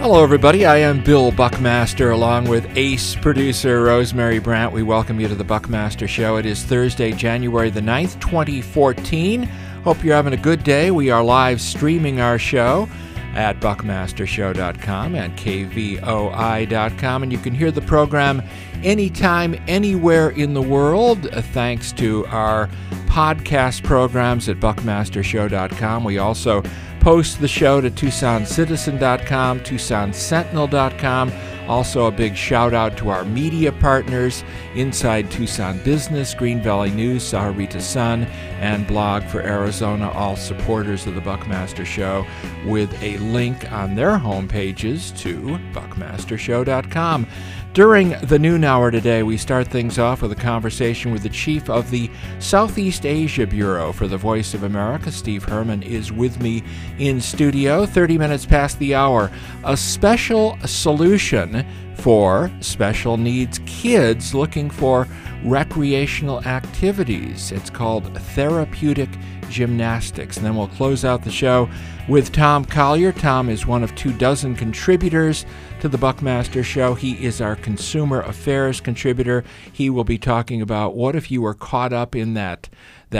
Hello, everybody. I am Bill Buckmaster, along with ace producer Rosemary Brandt. We welcome you to the Buckmaster Show. It is Thursday, January the 9th, 2014. Hope you're having a good day. We are live streaming our show at buckmastershow.com and kvoi.com, and you can hear the program anytime, anywhere in the world, thanks to our podcast programs at buckmastershow.com. We also post the show to TucsonCitizen.com, TucsonSentinel.com. Also, a big shout out to our media partners, Inside Tucson Business, Green Valley News, Sahuarita Sun, and Blog for Arizona, all supporters of the Buckmaster Show, with a link on their homepages to buckmastershow.com. During the noon hour today, we start things off with a conversation with the chief of the Southeast Asia Bureau for the Voice of America. Steve Herman is with me in studio. 30 minutes past the hour. A special solution for special needs kids looking for recreational activities. It's called therapeutic gymnastics. And then we'll close out the show with Tom Collier. Tom is one of 24 contributors to the Buckmaster Show. He is our consumer affairs contributor. He will be talking about what if you were caught up in that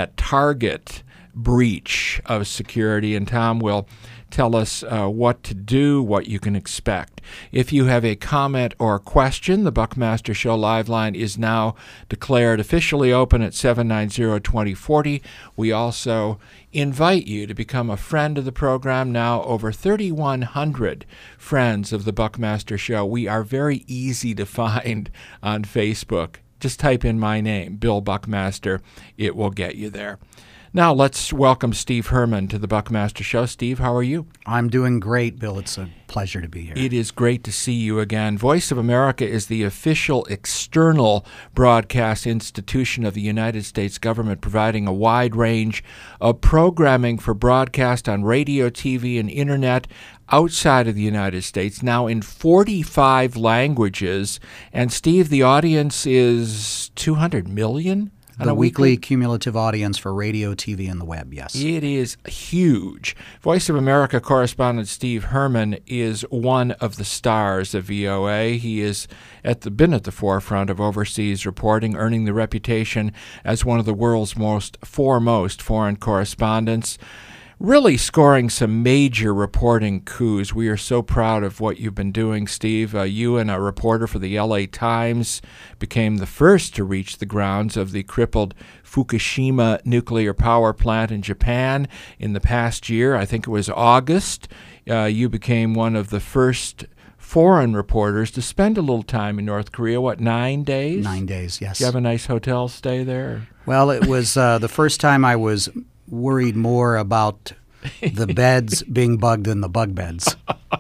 Target breach of security, and Tom will tell us what to do, what you can expect. If you have a comment or question, the Buckmaster Show live line is now declared officially open at 790-2040. We also invite you to become a friend of the program. Now over 3,100 friends of the Buckmaster Show. We are very easy to find on Facebook. Just type in my name, Bill Buckmaster. It will get you there. Now let's welcome Steve Herman to the Buckmaster Show. Steve, how are you? I'm doing great, Bill. It's a pleasure to be here. It is great to see you again. Voice of America is the official external broadcast institution of the United States government, providing a wide range of programming for broadcast on radio, TV, and internet outside of the United States, now in 45 languages. And Steve, the audience is 200 million? The weekly cumulative audience for radio, TV, and the web, yes. It is huge. Voice of America correspondent Steve Herman is one of the stars of VOA. He has been at the forefront of overseas reporting, earning the reputation as one of the world's most foremost foreign correspondents, really scoring some major reporting coups. We are so proud of what you've been doing, Steve. You and a reporter for the LA Times became the first to reach the grounds of the crippled Fukushima nuclear power plant in Japan in the past year. I think it was August. You became one of the first foreign reporters to spend a little time in North Korea. What, 9 days? 9 days, yes. Did you have a nice hotel stay there? Well, it was the first time I was worried more about the beds being bugged than the bug beds.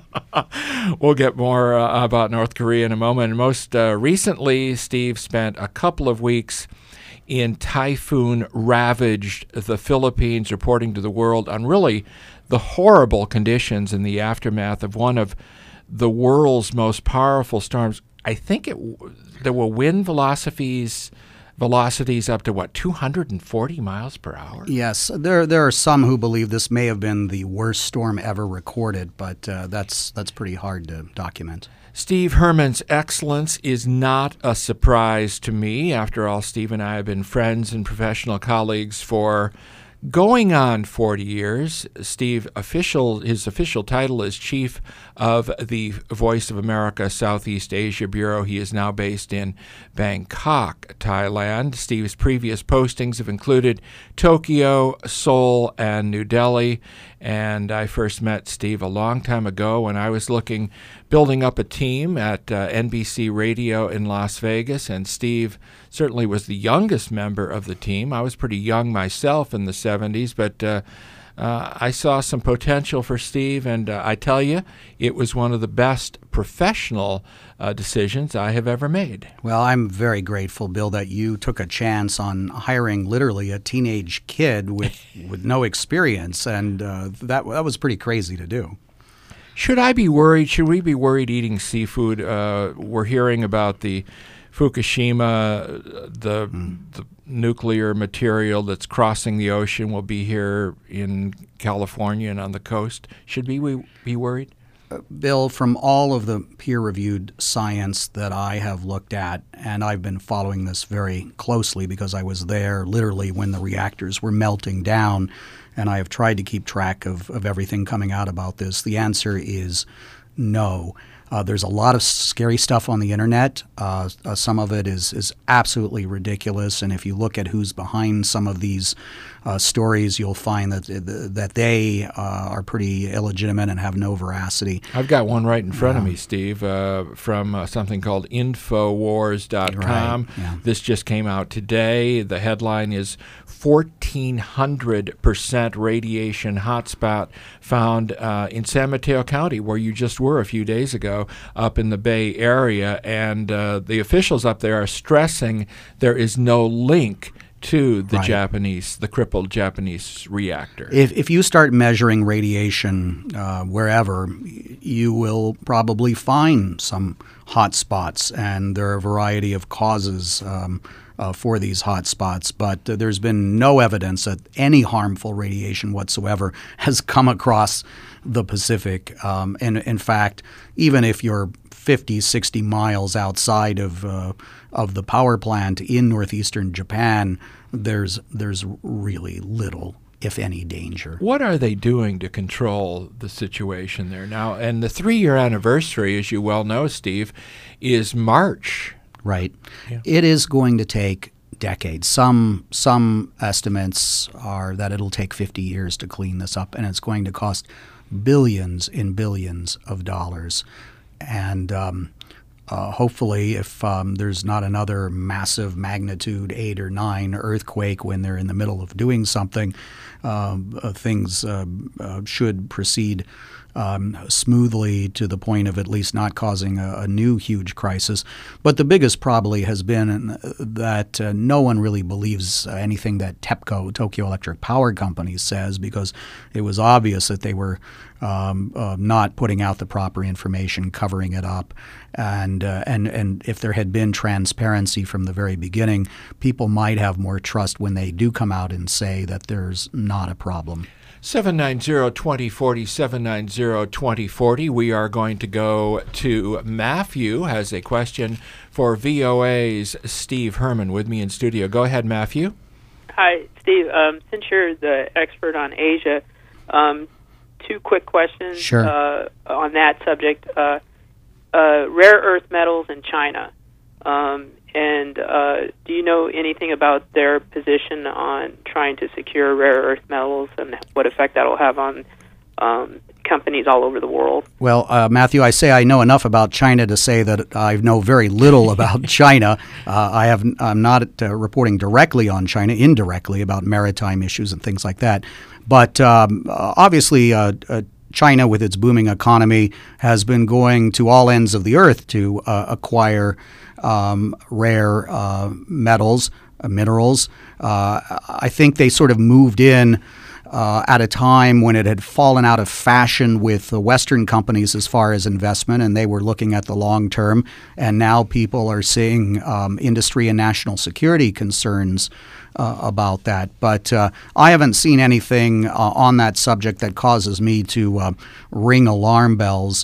We'll get more about North Korea in a moment. Most recently, Steve spent a couple of weeks in typhoon-ravaged the Philippines, reporting to the world on really the horrible conditions in the aftermath of one of the world's most powerful storms. I think there were wind velocities up to, 240 miles per hour? Yes. There are some who believe this may have been the worst storm ever recorded, but that's pretty hard to document. Steve Herman's excellence is not a surprise to me. After all, Steve and I have been friends and professional colleagues for going on 40 years. Steve, his official title is Chief of the Voice of America Southeast Asia Bureau. He is now based in Bangkok, Thailand. Steve's previous postings have included Tokyo, Seoul, and New Delhi. And I first met Steve a long time ago when I was building up a team at NBC Radio in Las Vegas. And Steve certainly was the youngest member of the team. I was pretty young myself in the 70s, but I saw some potential for Steve, and I tell you, it was one of the best professional decisions I have ever made. Well, I'm very grateful, Bill, that you took a chance on hiring literally a teenage kid with no experience, and that was pretty crazy to do. Should I be worried? Should we be worried eating seafood? We're hearing about the Fukushima, the nuclear material that's crossing the ocean will be here in California and on the coast. Should we be worried? Bill, from all of the peer-reviewed science that I have looked at, and I've been following this very closely because I was there literally when the reactors were melting down, and I have tried to keep track of everything coming out about this, the answer is no. There's a lot of scary stuff on the internet. Some of it is absolutely ridiculous, and if you look at who's behind some of these stories, you'll find that they are pretty illegitimate and have no veracity. I've got one right in front of me, Steve, from something called Infowars.com. Right, yeah. This just came out today. The headline is 1,400% radiation hotspot found in San Mateo County, where you just were a few days ago, up in the Bay Area. And the officials up there are stressing there is no link to the the crippled Japanese reactor. If you start measuring radiation wherever, you will probably find some hot spots, and there are a variety of causes for these hot spots, but there's been no evidence that any harmful radiation whatsoever has come across the Pacific. And in fact, even if you're 50, 60 miles outside of the power plant in northeastern Japan, there's really little, if any, danger. What are they doing to control the situation there now? And the 3-year anniversary, as you well know, Steve, is March. Right. Yeah. It is going to take decades. Some estimates are that it'll take 50 years to clean this up, and it's going to cost billions and billions of dollars. And hopefully, if there's not another massive magnitude 8 or 9 earthquake when they're in the middle of doing something, things should proceed smoothly to the point of at least not causing a new huge crisis. But the biggest probably has been that no one really believes anything that TEPCO, Tokyo Electric Power Company, says, because it was obvious that they were not putting out the proper information, covering it up. And if there had been transparency from the very beginning, people might have more trust when they do come out and say that there's not a problem. 790-2040, 790-2040. We are going to go to Matthew, has a question for VOA's Steve Herman with me in studio. Go ahead, Matthew. Hi, Steve. Since you're the expert on Asia, 2 quick questions on that subject. Rare earth metals in China. And do you know anything about their position on trying to secure rare earth metals and what effect that will have on companies all over the world? Well, Matthew, I say I know enough about China to say that I know very little about China. I'm not reporting directly on China, indirectly about maritime issues and things like that. But obviously, China, with its booming economy, has been going to all ends of the earth to acquire rare metals, minerals. I think they sort of moved in at a time when it had fallen out of fashion with the Western companies as far as investment, and they were looking at the long term. And now people are seeing industry and national security concerns about that. But I haven't seen anything on that subject that causes me to ring alarm bells.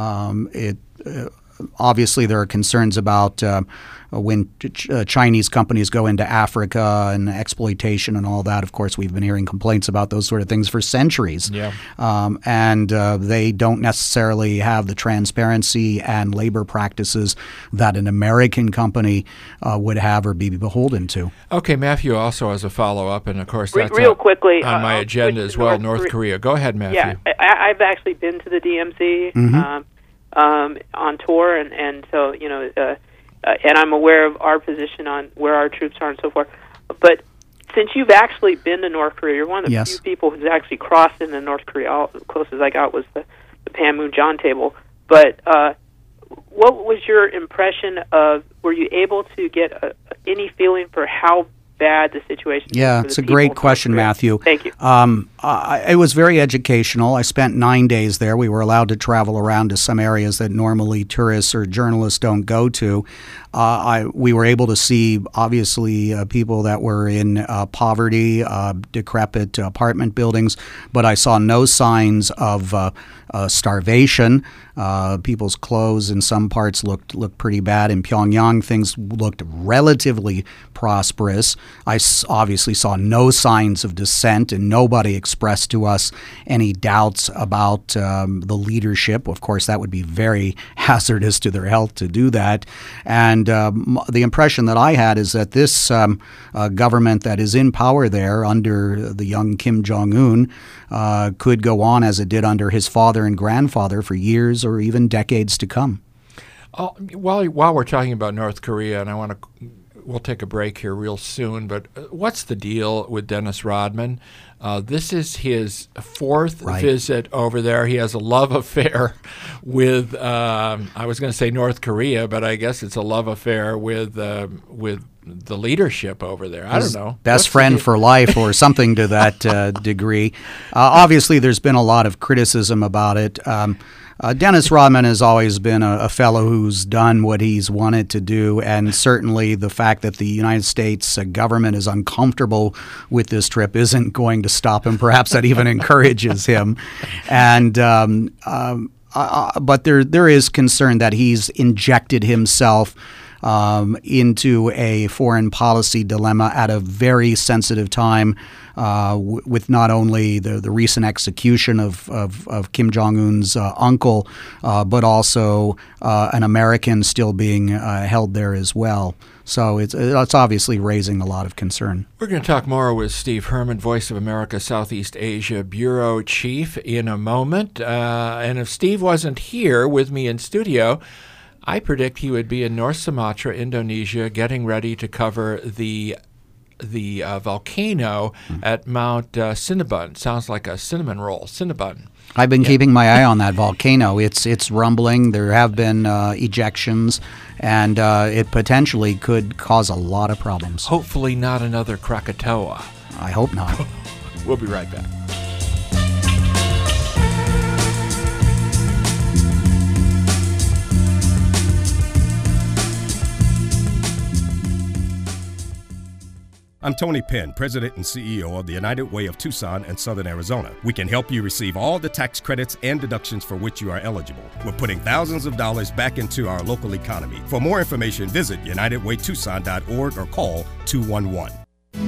Obviously, there are concerns about when Chinese companies go into Africa and exploitation and all that. Of course, we've been hearing complaints about those sort of things for centuries. Yeah. And they don't necessarily have the transparency and labor practices that an American company would have or be beholden to. Okay, Matthew also has a follow-up, and of course that's real quickly on my agenda as well, North Korea. Go ahead, Matthew. Yeah, I've actually been to the DMZ on tour, and so, you know, and I'm aware of our position on where our troops are and so forth. But since you've actually been to North Korea, you're one of the few people who's actually crossed into North Korea. All the closest I got was the Panmunjom table. But what was your impression of, were you able to get any feeling for how bad the situation is? Yeah, it's a great question, Matthew. Thank you. It was very educational. I spent 9 days there. We were allowed to travel around to some areas that normally tourists or journalists don't go to. We were able to see, obviously, people that were in poverty, decrepit apartment buildings, but I saw no signs of starvation. People's clothes in some parts looked pretty bad. In Pyongyang, things looked relatively prosperous. I obviously saw no signs of dissent, and nobody expressed to us any doubts about the leadership. Of course, that would be very hazardous to their health to do that. And the impression that I had is that this government that is in power there under the young Kim Jong-un could go on as it did under his father and grandfather for years or even decades to come. While we're talking about North Korea, and we'll take a break here real soon, but what's the deal with Dennis Rodman? This is his fourth visit over there. He has a love affair with, I was going to say North Korea, but I guess it's a love affair with the leadership over there. I don't know. Best friend for life or something to that degree. Obviously, there's been a lot of criticism about it. Dennis Rodman has always been a fellow who's done what he's wanted to do, and certainly the fact that the United States government is uncomfortable with this trip isn't going to stop him. Perhaps that even encourages him. And but there is concern that he's injected himself into a foreign policy dilemma at a very sensitive time, with not only the recent execution of Kim Jong-un's uncle, but also an American still being held there as well. So it's obviously raising a lot of concern. We're going to talk more with Steve Herman, Voice of America Southeast Asia Bureau Chief, in a moment. And if Steve wasn't here with me in studio, I predict he would be in North Sumatra, Indonesia, getting ready to cover the volcano at Mount Cinnabon. Sounds like a cinnamon roll, Cinnabon. I've been keeping my eye on that volcano. It's rumbling. There have been ejections, and it potentially could cause a lot of problems. Hopefully not another Krakatoa. I hope not. We'll be right back. I'm Tony Penn, President and CEO of the United Way of Tucson and Southern Arizona. We can help you receive all the tax credits and deductions for which you are eligible. We're putting thousands of dollars back into our local economy. For more information, visit UnitedWayTucson.org or call 211.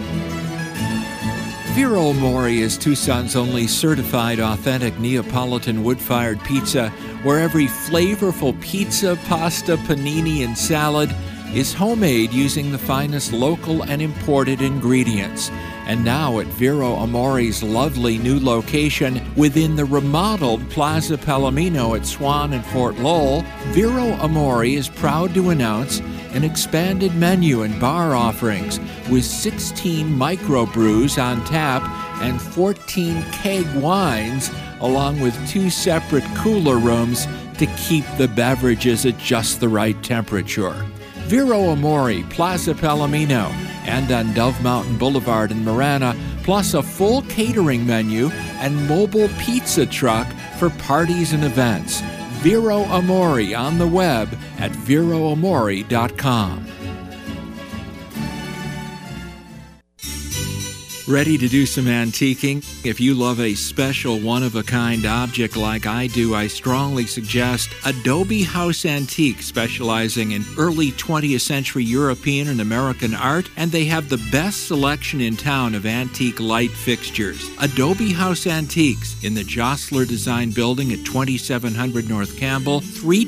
Vero Amore is Tucson's only certified authentic Neapolitan wood-fired pizza, where every flavorful pizza, pasta, panini, and salad is homemade using the finest local and imported ingredients. And now at Vero Amore's lovely new location within the remodeled Plaza Palomino at Swan and Fort Lowell, Vero Amore is proud to announce an expanded menu and bar offerings with 16 microbrews on tap and 14 keg wines, along with 2 separate cooler rooms to keep the beverages at just the right temperature. Vero Amore, Plaza Palomino, and on Dove Mountain Boulevard in Marana, plus a full catering menu and mobile pizza truck for parties and events. Vero Amore on the web at veroamore.com. Ready to do some antiquing? If you love a special one-of-a-kind object like I do, I strongly suggest Adobe House Antique, specializing in early 20th century European and American art, and they have the best selection in town of antique light fixtures. Adobe House Antiques in the Jostler Design Building at 2700 North Campbell,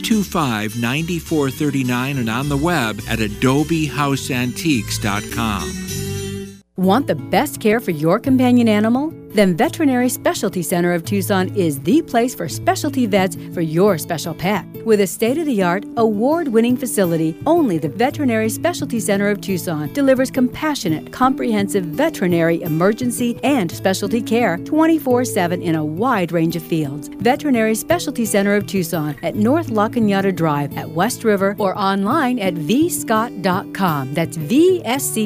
325-9439, and on the web at adobehouseantiques.com. Want the best care for your companion animal? Then Veterinary Specialty Center of Tucson is the place for specialty vets for your special pet. With a state-of-the-art, award-winning facility, only the Veterinary Specialty Center of Tucson delivers compassionate, comprehensive veterinary emergency and specialty care 24/7 in a wide range of fields. Veterinary Specialty Center of Tucson at North La Cañada Drive at West River, or online at vscott.com. That's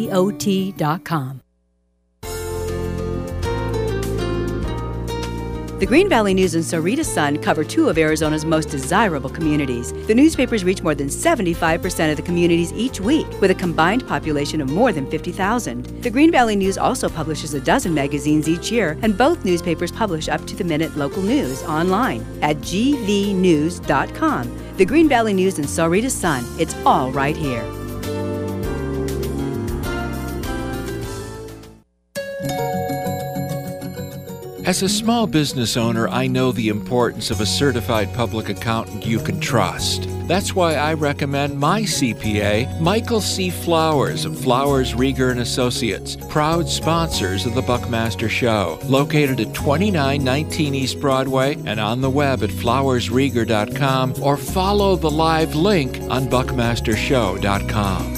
VSCOT.com. The Green Valley News and Sarita Sun cover two of Arizona's most desirable communities. The newspapers reach more than 75% of the communities each week, with a combined population of more than 50,000. The Green Valley News also publishes a dozen magazines each year, and both newspapers publish up-to-the-minute local news online at gvnews.com. The Green Valley News and Sarita Sun. It's all right here. As a small business owner, I know the importance of a certified public accountant you can trust. That's why I recommend my CPA, Michael C. Flowers of Flowers, Rieger & Associates, proud sponsors of the Buckmaster Show, located at 2919 East Broadway and on the web at flowersrieger.com, or follow the live link on buckmastershow.com.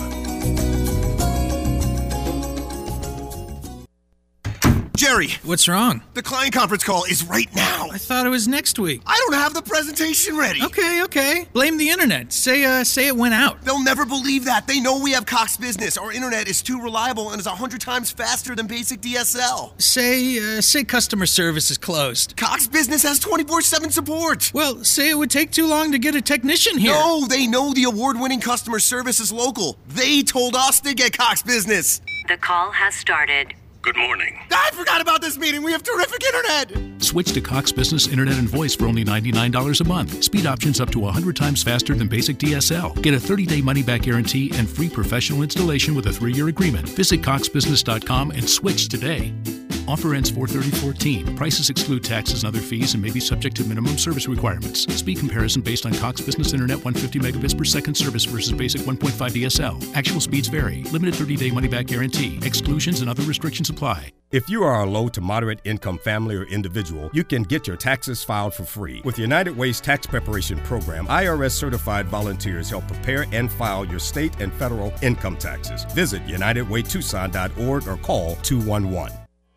Jerry! What's wrong? The client conference call is right now. I thought it was next week. I don't have the presentation ready. Okay. Blame the internet. Say it went out. They'll never believe that. They know we have Cox Business. Our internet is too reliable and is 100 times faster than basic DSL. Say customer service is closed. Cox Business has 24/7 support. Well, say it would take too long to get a technician here. No, they know the award-winning customer service is local. They told us to get Cox Business. The call has started. Good morning. I forgot about this meeting. We have terrific internet. Switch to Cox Business Internet and Voice for only $99 a month. Speed options up to 100 times faster than basic DSL. Get a 30-day money-back guarantee and free professional installation with a 3-year agreement. Visit coxbusiness.com and switch today. Offer ends 4/30/14. Prices exclude taxes and other fees and may be subject to minimum service requirements. Speed comparison based on Cox Business Internet 150 megabits per second service versus basic 1.5 DSL. Actual speeds vary. Limited 30-day money-back guarantee. Exclusions and other restrictions apply. If you are a low to moderate income family or individual, you can get your taxes filed for free. With the United Way's tax preparation program, IRS certified volunteers help prepare and file your state and federal income taxes. Visit UnitedWayTucson.org or call 211.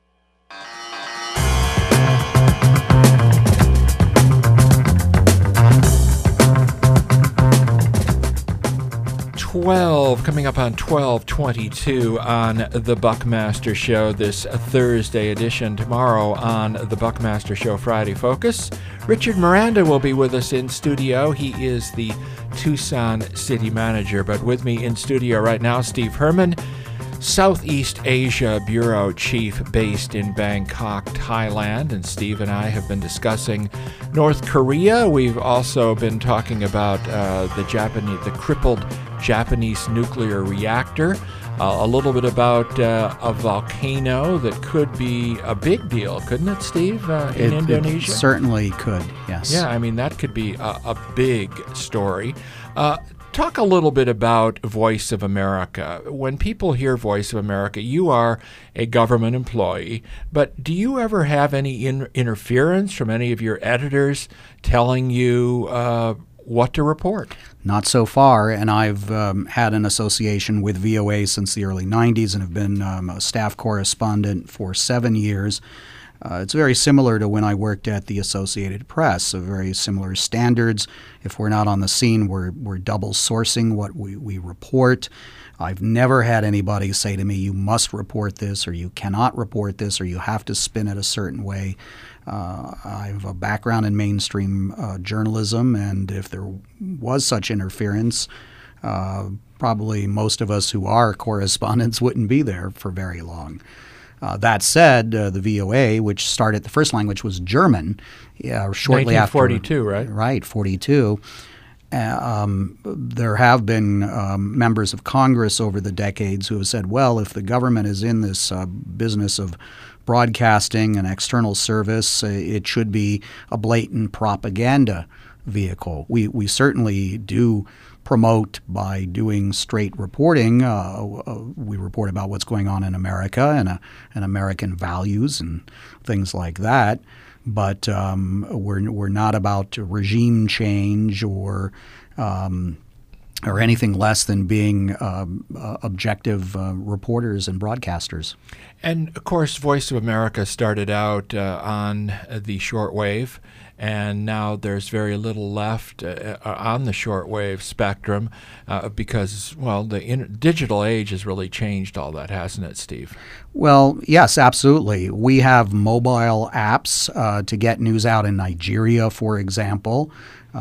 Coming up on 12:22 on The Buckmaster Show, this Thursday edition. Tomorrow on The Buckmaster Show Friday Focus, Richard Miranda will be with us in studio. He is the Tucson City Manager. But with me in studio right now, Steve Herman, Southeast Asia Bureau Chief based in Bangkok, Thailand. And Steve and I have been discussing North Korea. We've also been talking about the crippled Japanese nuclear reactor, a little bit about a volcano that could be a big deal, couldn't it, Steve, in Indonesia? It certainly could, yes. Yeah, I mean, that could be a big story. Talk a little bit about Voice of America. When people hear Voice of America, you are a government employee, but do you ever have any interference from any of your editors telling you what to report? Not so far, and I've had an association with VOA since the early 90s and have been a staff correspondent for 7 years. It's very similar to when I worked at the Associated Press, so very similar standards. If we're not on the scene, we're double sourcing what we report. I've never had anybody say to me, you must report this, or you cannot report this, or you have to spin it a certain way. I have a background in mainstream journalism, and if there was such interference, probably most of us who are correspondents wouldn't be there for very long. That said, the VOA, which started, the first language was German, shortly 1942, after. right? Right, 42. There have been members of Congress over the decades who have said, well, if the government is in this business of broadcasting and external service, it should be a blatant propaganda vehicle. We certainly do promote by doing straight reporting. We report about what's going on in America and American values and things like that. But we're not about regime change or anything less than being objective reporters and broadcasters. And, of course, Voice of America started out on the shortwave and now there's very little left on the shortwave spectrum because, well, the digital age has really changed all that, hasn't it, Steve? Well, yes, absolutely. We have mobile apps to get news out in Nigeria, for example.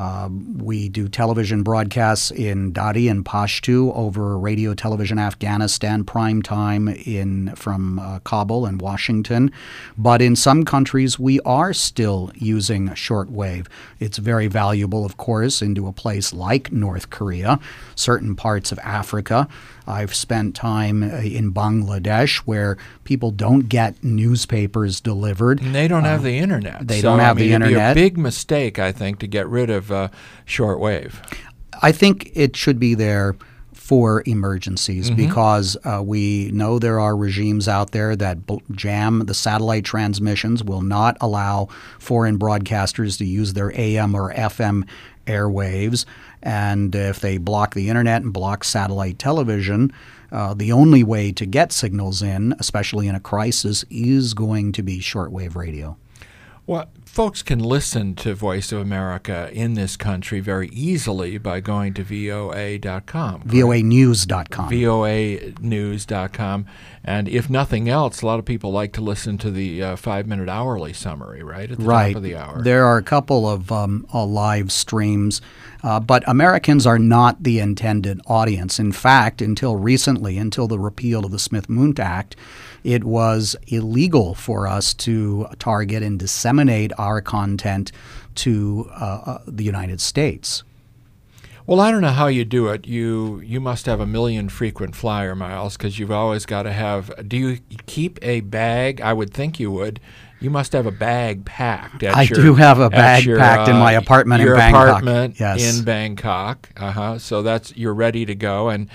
We do television broadcasts in Dari and Pashto over Radio Television Afghanistan prime time from Kabul and Washington. But in some countries, we are still using shortwave. It's very valuable, of course, into a place like North Korea, certain parts of Africa. I've spent time in Bangladesh where people don't get newspapers delivered. And they don't have the internet. They don't have the internet. It'd be a big mistake, I think, to get rid of shortwave. I think it should be there for emergencies because we know there are regimes out there that jam the satellite transmissions, will not allow foreign broadcasters to use their AM or FM airwaves. And if they block the internet and block satellite television, the only way to get signals in, especially in a crisis, is going to be shortwave radio. Well, folks can listen to Voice of America in this country very easily by going to VOA.com. VOAnews.com. VOAnews.com. And if nothing else, a lot of people like to listen to the 5-minute hourly summary, right, at the top of the hour. There are a couple of live streams, but Americans are not the intended audience. In fact, until recently, until the repeal of the Smith-Mundt Act, it was illegal for us to target and disseminate our content to the United States. Well, I don't know how you do it. You must have a million frequent flyer miles because you've always got to have – do you keep a bag? I would think you would. You must have a bag packed. I do have a bag packed in my apartment in Bangkok. Your apartment yes. in Bangkok. So you're ready to go. And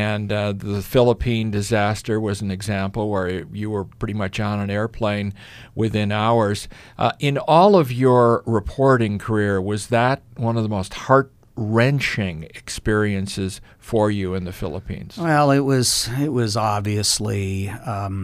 the Philippine disaster was an example where you were pretty much on an airplane within hours. In all of your reporting career, was that one of the most heart-wrenching experiences for you in the Philippines? Well, it was obviously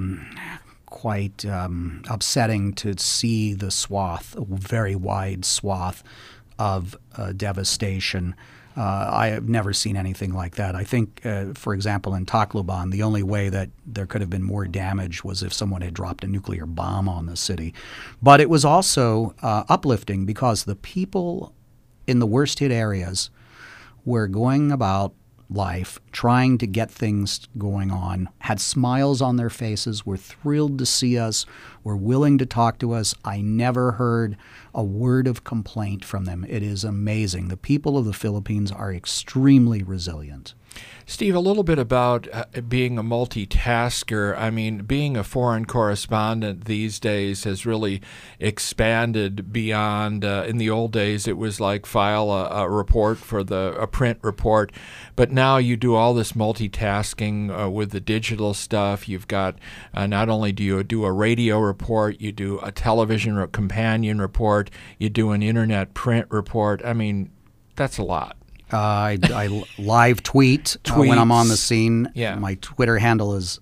quite upsetting to see the swath, a very wide swath of devastation. I have never seen anything like that. I think, for example, in Tacloban, the only way that there could have been more damage was if someone had dropped a nuclear bomb on the city. But it was also uplifting because the people in the worst hit areas were going about life, trying to get things going on, had smiles on their faces, were thrilled to see us, were willing to talk to us. I never heard a word of complaint from them. It is amazing. The people of the Philippines are extremely resilient. Steve, a little bit about being a multitasker. I mean, being a foreign correspondent these days has really expanded beyond. In the old days, it was like file a report for a print report, but now you do all this multitasking with the digital stuff. You've got not only do you do a radio report, you do a television companion report, you do an internet print report. I mean, that's a lot. I live tweet when I'm on the scene. Yeah. My Twitter handle is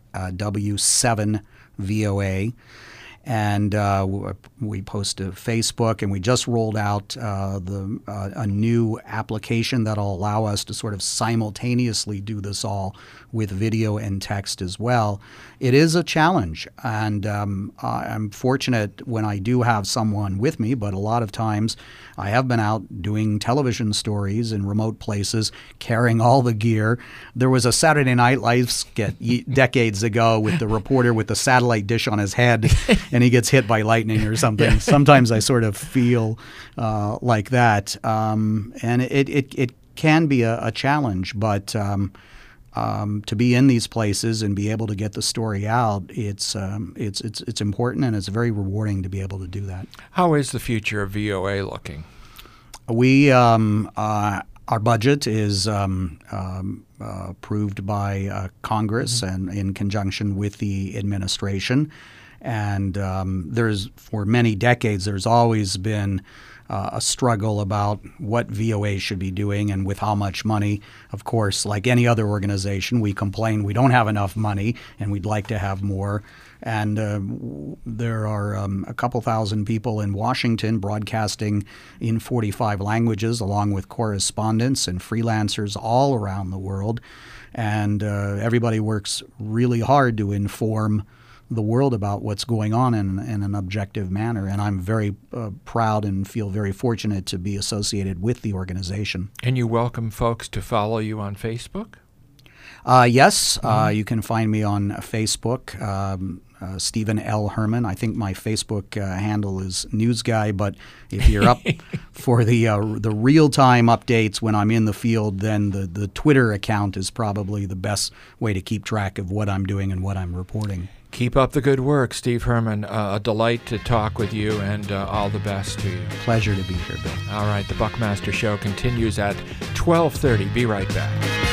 W7VOA. And we post to Facebook, and we just rolled out a new application that'll allow us to sort of simultaneously do this all with video and text as well. It is a challenge, and I'm fortunate when I do have someone with me, but a lot of times I have been out doing television stories in remote places, carrying all the gear. There was a Saturday Night Live skit decades ago with the reporter with the satellite dish on his head, and he gets hit by lightning or something. Yeah. Sometimes I sort of feel like that, and it can be a challenge, but to be in these places and be able to get the story out, it's important, and it's very rewarding to be able to do that. How is the future of VOA looking? We our budget is approved by Congress and in conjunction with the administration. And for many decades, there's always been a struggle about what VOA should be doing and with how much money. Of course, like any other organization, we complain we don't have enough money and we'd like to have more. And there are a couple thousand people in Washington broadcasting in 45 languages, along with correspondents and freelancers all around the world. And everybody works really hard to inform the world about what's going on in an objective manner. And I'm very proud and feel very fortunate to be associated with the organization. And you welcome folks to follow you on Facebook? Yes, you can find me on Facebook, Stephen L. Herman. I think my Facebook handle is News Guy, but if you're up for the real-time updates when I'm in the field, then the Twitter account is probably the best way to keep track of what I'm doing and what I'm reporting. Keep up the good work, Steve Herman. A delight to talk with you, and all the best to you. Pleasure to be here, Bill. All right, the Buckmaster Show continues at 12:30. Be right back.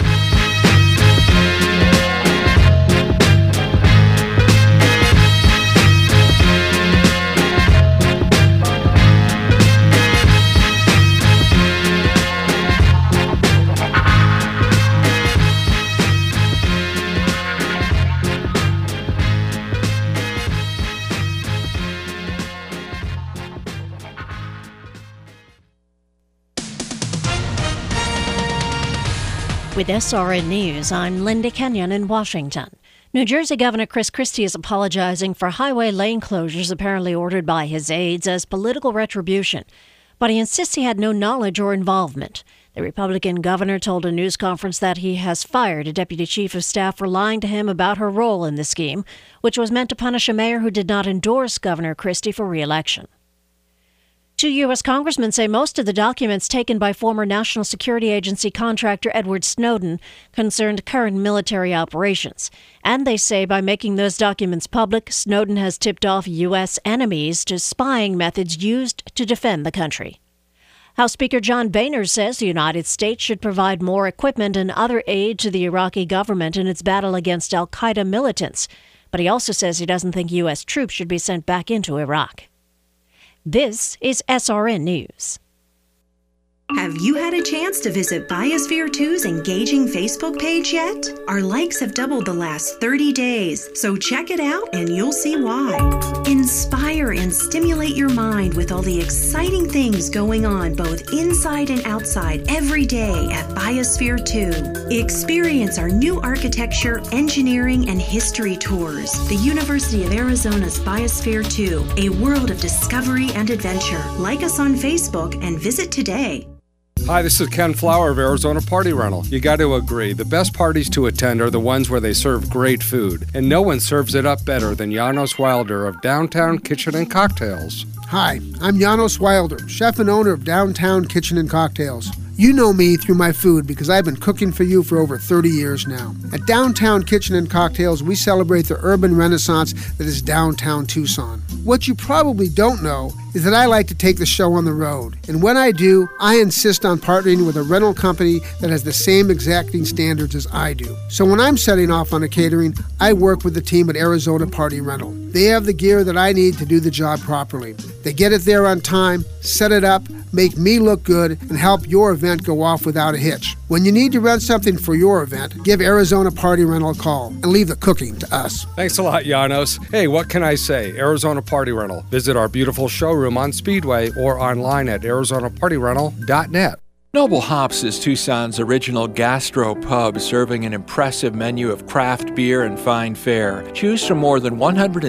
With SRN News, I'm Linda Kenyon in Washington. New Jersey Governor Chris Christie is apologizing for highway lane closures apparently ordered by his aides as political retribution, but he insists he had no knowledge or involvement. The Republican governor told a news conference that he has fired a deputy chief of staff for lying to him about her role in the scheme, which was meant to punish a mayor who did not endorse Governor Christie for re-election. Two U.S. congressmen say most of the documents taken by former National Security Agency contractor Edward Snowden concerned current military operations. And they say by making those documents public, Snowden has tipped off U.S. enemies to spying methods used to defend the country. House Speaker John Boehner says the United States should provide more equipment and other aid to the Iraqi government in its battle against al-Qaeda militants. But he also says he doesn't think U.S. troops should be sent back into Iraq. This is SRN News. Have you had a chance to visit Biosphere 2's engaging Facebook page yet? Our likes have doubled the last 30 days, so check it out and you'll see why. Inspire and stimulate your mind with all the exciting things going on both inside and outside every day at Biosphere 2. Experience our new architecture, engineering, and history tours. The University of Arizona's Biosphere 2, a world of discovery and adventure. Like us on Facebook and visit today. Hi, this is Ken Flower of Arizona Party Rental. You got to agree, the best parties to attend are the ones where they serve great food, and no one serves it up better than Janos Wilder of Downtown Kitchen and Cocktails. Hi, I'm Janos Wilder, chef and owner of Downtown Kitchen and Cocktails. You know me through my food because I've been cooking for you for over 30 years now. At Downtown Kitchen and Cocktails, we celebrate the urban renaissance that is downtown Tucson. What you probably don't know is that I like to take the show on the road. And when I do, I insist on partnering with a rental company that has the same exacting standards as I do. So when I'm setting off on a catering, I work with the team at Arizona Party Rental. They have the gear that I need to do the job properly. They get it there on time, set it up, make me look good, and help your event go off without a hitch. When you need to rent something for your event, give Arizona Party Rental a call and leave the cooking to us. Thanks a lot, Janos. Hey, what can I say? Arizona Party Rental. Visit our beautiful showroom on Speedway or online at arizonapartyrental.net. Noble Hops is Tucson's original gastro pub, serving an impressive menu of craft beer and fine fare. Choose from more than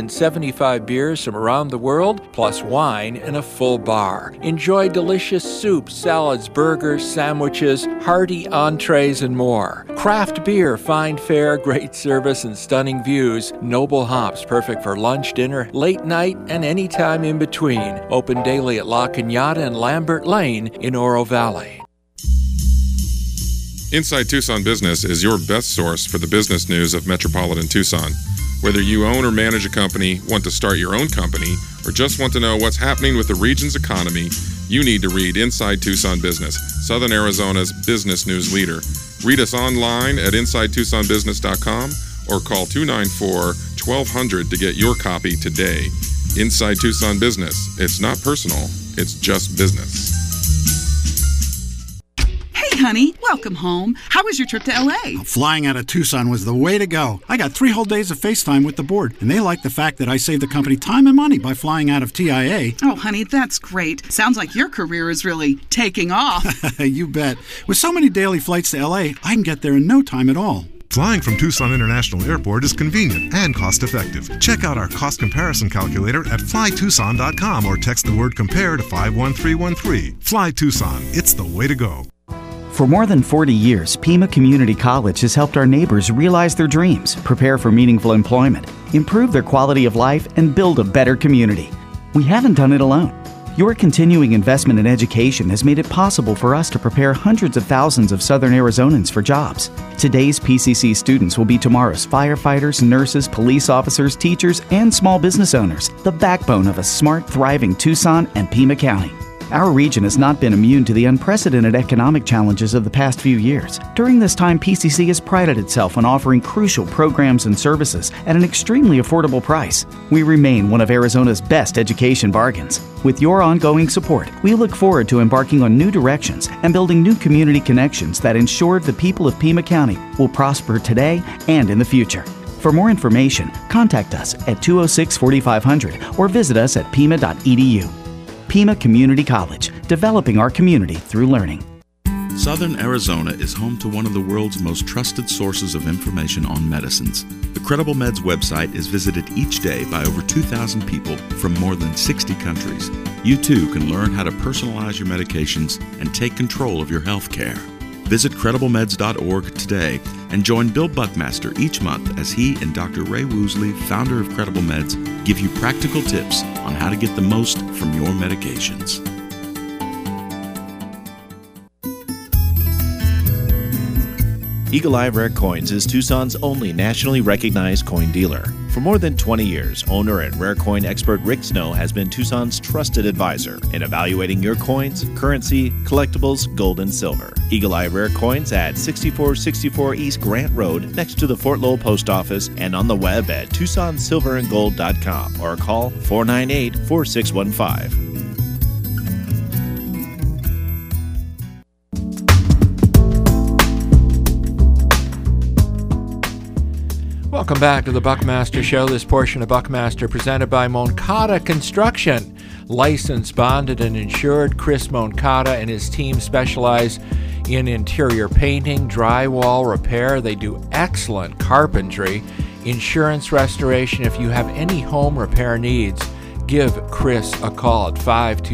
175 beers from around the world, plus wine and a full bar. Enjoy delicious soups, salads, burgers, sandwiches, hearty entrees, and more. Craft beer, fine fare, great service, and stunning views. Noble Hops, perfect for lunch, dinner, late night, and any time in between. Open daily at La Cañada and Lambert Lane in Oro Valley. Inside Tucson Business is your best source for the business news of metropolitan Tucson. Whether you own or manage a company, want to start your own company, or just want to know what's happening with the region's economy, you need to read Inside Tucson Business, Southern Arizona's business news leader. Read us online at InsideTucsonBusiness.com or call 294-1200 to get your copy today. Inside Tucson Business. It's not personal, It's just business. Hey, honey, welcome home. How was your trip to L.A.? Flying out of Tucson was the way to go. I got 3 whole days of FaceTime with the board, and they like the fact that I saved the company time and money by flying out of TIA. Oh, honey, that's great. Sounds like your career is really taking off. You bet. With so many daily flights to L.A., I can get there in no time at all. Flying from Tucson International Airport is convenient and cost-effective. Check out our cost comparison calculator at flytucson.com or text the word compare to 51313. Fly Tucson. It's the way to go. For more than 40 years, Pima Community College has helped our neighbors realize their dreams, prepare for meaningful employment, improve their quality of life, and build a better community. We haven't done it alone. Your continuing investment in education has made it possible for us to prepare hundreds of thousands of Southern Arizonans for jobs. Today's PCC students will be tomorrow's firefighters, nurses, police officers, teachers, and small business owners, the backbone of a smart, thriving Tucson and Pima County. Our region has not been immune to the unprecedented economic challenges of the past few years. During this time, PCC has prided itself on offering crucial programs and services at an extremely affordable price. We remain one of Arizona's best education bargains. With your ongoing support, we look forward to embarking on new directions and building new community connections that ensure the people of Pima County will prosper today and in the future. For more information, contact us at 206-4500 or visit us at pima.edu. Pima Community College, developing our community through learning. Southern Arizona is home to one of the world's most trusted sources of information on medicines. The Credible Meds website is visited each day by over 2,000 people from more than 60 countries. You too can learn how to personalize your medications and take control of your health care. Visit CredibleMeds.org today and join Bill Buckmaster each month as he and Dr. Ray Woosley, founder of Credible Meds, give you practical tips on how to get the most from your medications. Eagle Eye Rare Coins is Tucson's only nationally recognized coin dealer. For more than 20 years, owner and rare coin expert Rick Snow has been Tucson's trusted advisor in evaluating your coins, currency, collectibles, gold, and silver. Eagle Eye Rare Coins at 6464 East Grant Road next to the Fort Lowell Post Office and on the web at TucsonSilverandGold.com or call 498-4615. Welcome back to the Buckmaster Show. This portion of Buckmaster presented by Moncada Construction. Licensed, bonded, and insured, Chris Moncada and his team specialize in interior painting, drywall repair. They do excellent carpentry, insurance restoration. If you have any home repair needs, give Chris a call at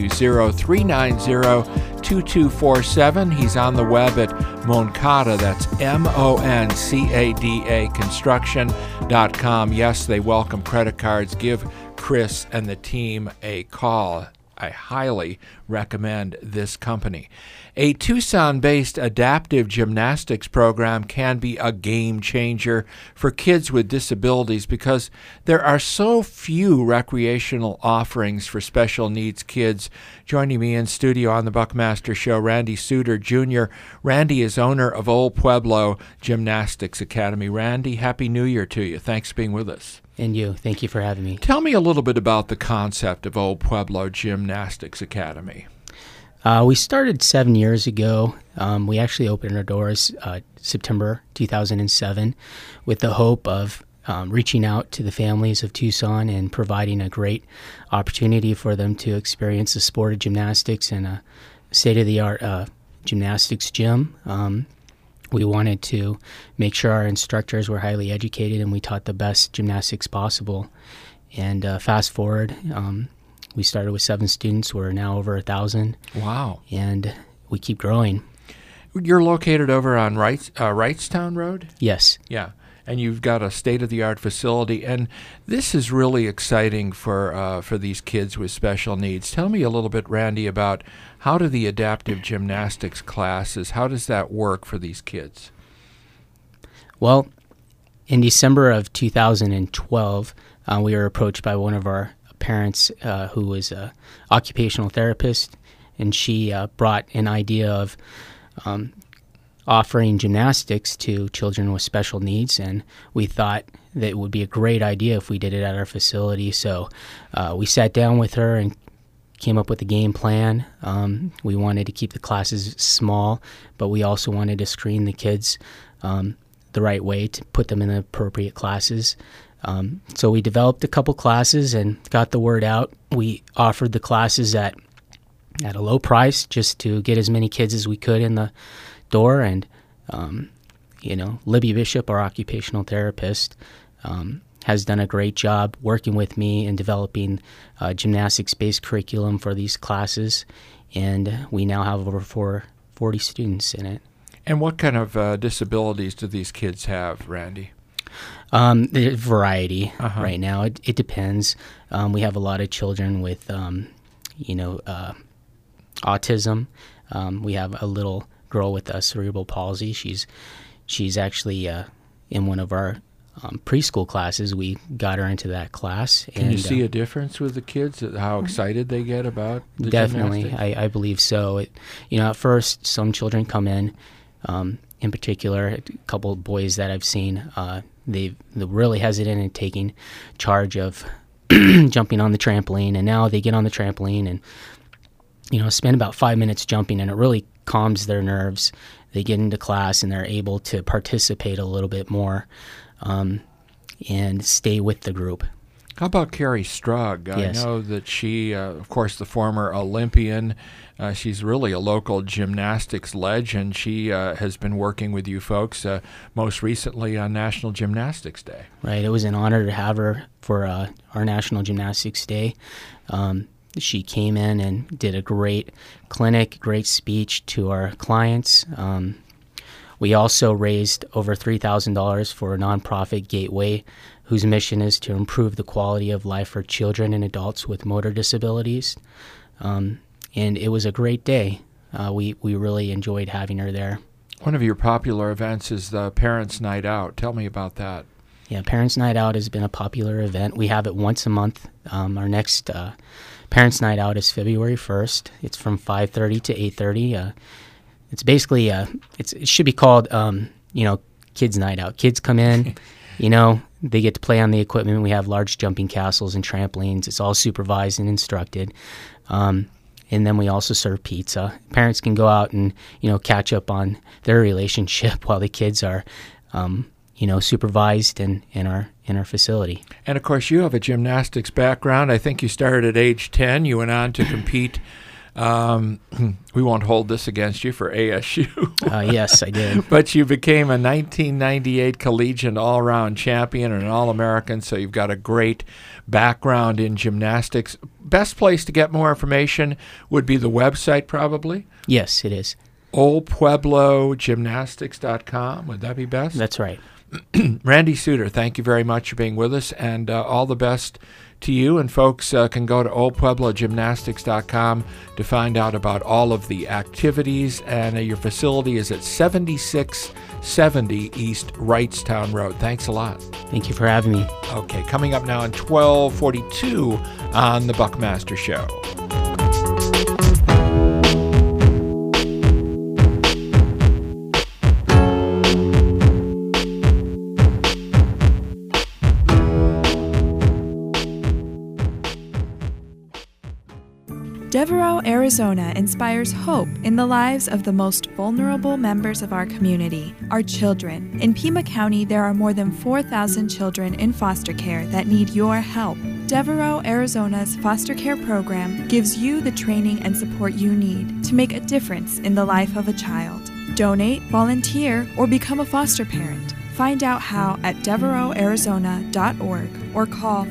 520-390-2247. He's on the web at Moncada, that's MONCADA construction.com. Yes, they welcome credit cards. Give Chris and the team a call. I highly recommend this company. A Tucson-based adaptive gymnastics program can be a game changer for kids with disabilities because there are so few recreational offerings for special needs kids. Joining me in studio on the Buckmaster Show, Randy Suter Jr. Randy is owner of Old Pueblo Gymnastics Academy. Randy, Happy New Year to you. Thanks for being with us. And you. Thank you for having me. Tell me a little bit about the concept of Old Pueblo Gymnastics Academy. We started 7 years ago. We actually opened our doors September 2007 with the hope of reaching out to the families of Tucson and providing a great opportunity for them to experience the sport of gymnastics in a state-of-the-art gymnastics gym. We wanted to make sure our instructors were highly educated and we taught the best gymnastics possible. And fast forward, we started with 7 students. We're now over 1,000. Wow. And we keep growing. You're located over on Wrightstown Road? Yes. Yeah. And you've got a state-of-the-art facility. And this is really exciting for these kids with special needs. Tell me a little bit, Randy, about how do the adaptive gymnastics classes, how does that work for these kids? Well, in December of 2012, we were approached by one of our parents who was an occupational therapist, and she brought an idea of offering gymnastics to children with special needs, and we thought that it would be a great idea if we did it at our facility. So we sat down with her and came up with a game plan. We wanted to keep the classes small, but we also wanted to screen the kids the right way to put them in the appropriate classes. So we developed a couple classes and got the word out. We offered the classes at a low price just to get as many kids as we could in the door. And, Libby Bishop, our occupational therapist, has done a great job working with me in developing a gymnastics-based curriculum for these classes. And we now have over 40 students in it. And what kind of disabilities do these kids have, Randy? The variety right now. It depends. We have a lot of children with, autism. We have a little girl with cerebral palsy. She's actually in one of our preschool classes. We got her into that class. Can you see a difference with the kids, how excited they get about the Definitely, gymnastics? I believe so. At first, some children come in particular, a couple of boys that I've seen, they're really hesitant in taking charge of jumping on the trampoline, and now they get on the trampoline and spend about 5 minutes jumping, and it really calms their nerves. They get into class and they're able to participate a little bit more and stay with the group. How about Carrie Strug? Yes. I know that she, of course, the former Olympian, she's really a local gymnastics legend. She has been working with you folks most recently on National Gymnastics Day. Right. It was an honor to have her for our National Gymnastics Day. She came in and did a great clinic, great speech to our clients. We also raised over $3,000 for a nonprofit, Gateway, whose mission is to improve the quality of life for children and adults with motor disabilities. And it was a great day. We really enjoyed having her there. One of your popular events is the Parents' Night Out. Tell me about that. Yeah, Parents' Night Out has been a popular event. We have it once a month. Our next Parents' Night Out is February 1st. It's from 5:30 to 8:30. It's basically, it should be called, Kids' Night Out. Kids come in, they get to play on the equipment. We have large jumping castles and trampolines. It's all supervised and instructed. And then we also serve pizza. Parents can go out and, catch up on their relationship while the kids are, supervised in our facility. And, of course, you have a gymnastics background. I think you started at age 10. You went on to compete. We won't hold this against you for ASU. Yes, I did. But you became a 1998 collegiate all-around champion and an All-American, so you've got a great background in gymnastics. Best place to get more information would be the website, probably? Yes, it is. OldPuebloGymnastics.com. Would that be best? That's right. Randy Suter, thank you very much for being with us, and all the best to you. And folks can go to OldPuebloGymnastics.com to find out about all of the activities. And your facility is at 7670 East Wrightstown Road. Thanks a lot. Thank you for having me. Okay, coming up now in 1242 on The Buckmaster Show. Devereaux, Arizona inspires hope in the lives of the most vulnerable members of our community, our children. In Pima County, there are more than 4,000 children in foster care that need your help. Devereaux, Arizona's foster care program gives you the training and support you need to make a difference in the life of a child. Donate, volunteer, or become a foster parent. Find out how at DevereauxArizona.org or call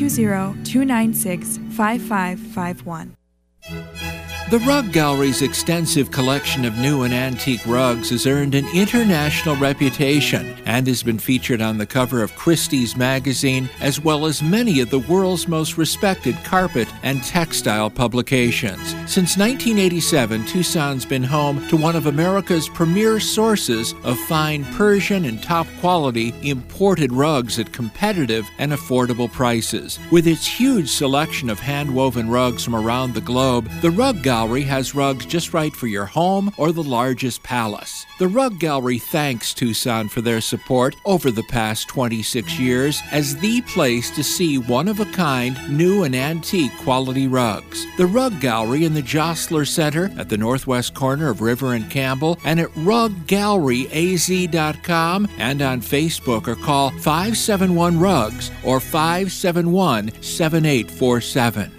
520-296-5551. The Rug Gallery's extensive collection of new and antique rugs has earned an international reputation and has been featured on the cover of Christie's magazine, as well as many of the world's most respected carpet and textile publications. Since 1987, Tucson's been home to one of America's premier sources of fine Persian and top-quality imported rugs at competitive and affordable prices. With its huge selection of hand-woven rugs from around the globe, the Rug Gallery Gallery has rugs just right for your home or the largest palace. The Rug Gallery thanks Tucson for their support over the past 26 years as the place to see one-of-a-kind, new and antique quality rugs. The Rug Gallery in the Jostler Center at the northwest corner of River and Campbell, and at ruggalleryaz.com and on Facebook, or call 571-RUGS or 571-7847.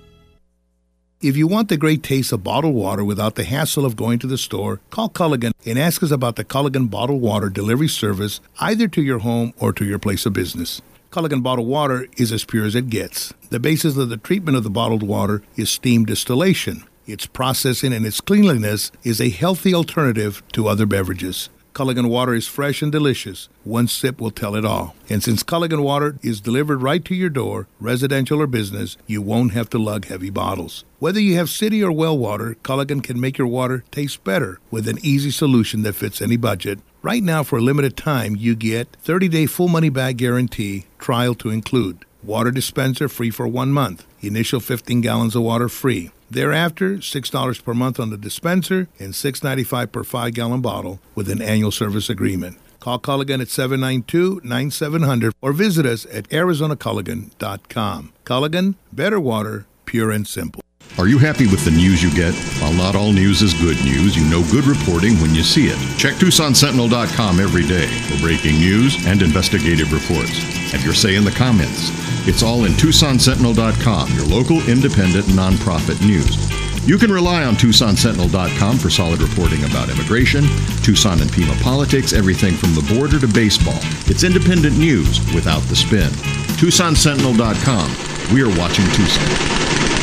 If you want the great taste of bottled water without the hassle of going to the store, call Culligan and ask us about the Culligan Bottled Water delivery service either to your home or to your place of business. Culligan Bottled Water is as pure as it gets. The basis of the treatment of the bottled water is steam distillation. Its processing and its cleanliness is a healthy alternative to other beverages. Culligan water is fresh and delicious. One sip will tell it all. And since Culligan water is delivered right to your door, residential or business, you won't have to lug heavy bottles. Whether you have city or well water, Culligan can make your water taste better with an easy solution that fits any budget. Right now, for a limited time, you get 30-day full money-back guarantee, trial to include. Water dispenser free for 1 month. Initial 15 gallons of water free. Thereafter, $6 per month on the dispenser and $6.95 per 5-gallon bottle with an annual service agreement. Call Culligan at 792-9700 or visit us at arizonaculligan.com. Culligan, better water, pure and simple. Are you happy with the news you get? While not all news is good news, you know good reporting when you see it. Check TucsonSentinel.com every day for breaking news and investigative reports. Have your say in the comments. It's all in TucsonSentinel.com, your local independent nonprofit news. You can rely on TucsonSentinel.com for solid reporting about immigration, Tucson and Pima politics, everything from the border to baseball. It's independent news without the spin. TucsonSentinel.com. We're watching Tucson.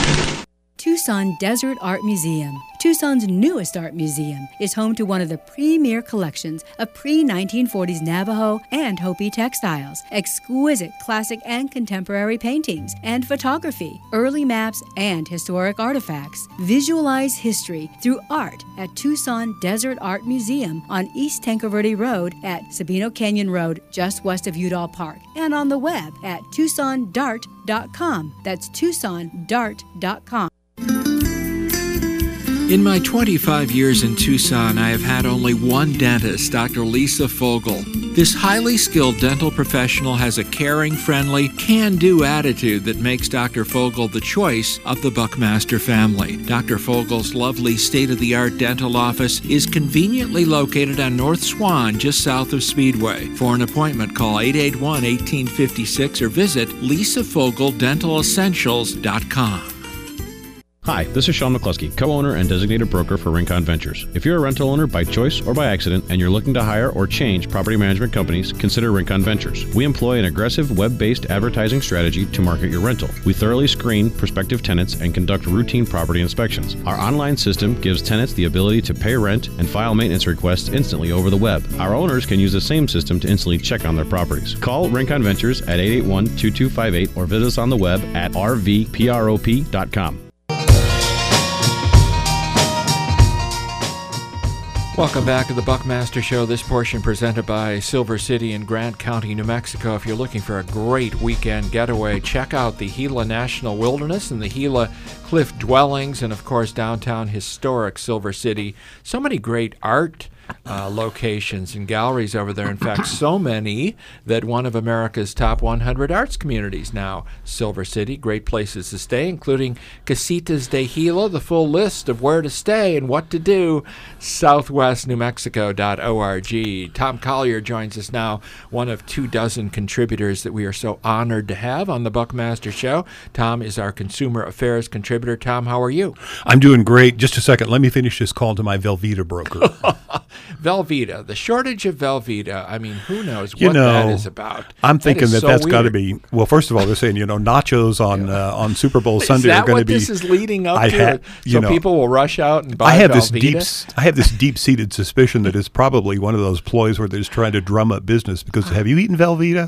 Tucson Desert Art Museum. Tucson's newest art museum is home to one of the premier collections of pre-1940s Navajo and Hopi textiles, exquisite classic and contemporary paintings and photography, early maps, and historic artifacts. Visualize history through art at Tucson Desert Art Museum on East Tanqueverde Road at Sabino Canyon Road, just west of Udall Park, and on the web at TucsonDart.com. That's TucsonDart.com. In my 25 years in Tucson, I have had only one dentist, Dr. Lisa Fogel. This highly skilled dental professional has a caring, friendly, can-do attitude that makes Dr. Fogel the choice of the Buckmaster family. Dr. Fogel's lovely state-of-the-art dental office is conveniently located on North Swan, just south of Speedway. For an appointment, call 881-1856 or visit lisafogeldentaLessentials.com. Hi, this is Sean McCluskey, co-owner and designated broker for Rincon Ventures. If you're a rental owner by choice or by accident and you're looking to hire or change property management companies, consider Rincon Ventures. We employ an aggressive web-based advertising strategy to market your rental. We thoroughly screen prospective tenants and conduct routine property inspections. Our online system gives tenants the ability to pay rent and file maintenance requests instantly over the web. Our owners can use the same system to instantly check on their properties. Call Rincon Ventures at 881-2258 or visit us on the web at rvprop.com. Welcome back to the Buckmaster Show. This portion presented by Silver City in Grant County, New Mexico. If you're looking for a great weekend getaway, check out the Gila National Wilderness and the Gila Cliff Dwellings, and of course downtown historic Silver City. So many great art locations and galleries over there. In fact, so many that one of America's top 100 arts communities now, Silver City. Great places to stay, including Casitas de Gila. The full list of where to stay and what to do, southwestnewmexico.org. Tom Collier joins us now, one of 24 contributors that we are so honored to have on the Buckmaster Show. Tom is our consumer affairs contributor. Tom, how are you? I'm doing great. Just a second. Let me finish this call to my Velveeta broker. Velveeta, the shortage of Velveeta. I mean, who knows what that is about? I'm thinking that's got to be. Well, first of all, they're saying nachos on Super Bowl Sunday are going to be. Is that what this is leading up to? So people will rush out and buy I have Velveeta? this deep-seated suspicion that it's probably one of those ploys where they're just trying to drum up business. Because have you eaten Velveeta?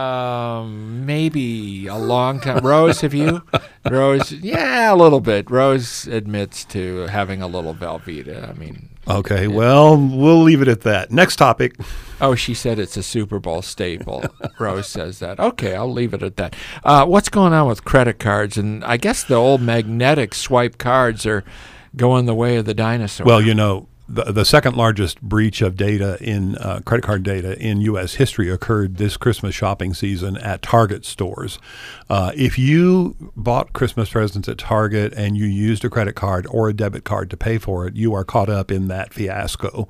Maybe a long time. Rose, have you? Rose, yeah, a little bit. Rose admits to having a little Velveeta. I mean. Okay, well, we'll leave it at that. Next topic. Oh, she said it's a Super Bowl staple. Rose says that. Okay, I'll leave it at that. What's going on with credit cards? And I guess the old magnetic swipe cards are going the way of the dinosaur. Well, you know, the second largest breach of data in credit card data in U.S. history occurred this Christmas shopping season at Target stores. If you bought Christmas presents at Target and you used a credit card or a debit card to pay for it, you are caught up in that fiasco.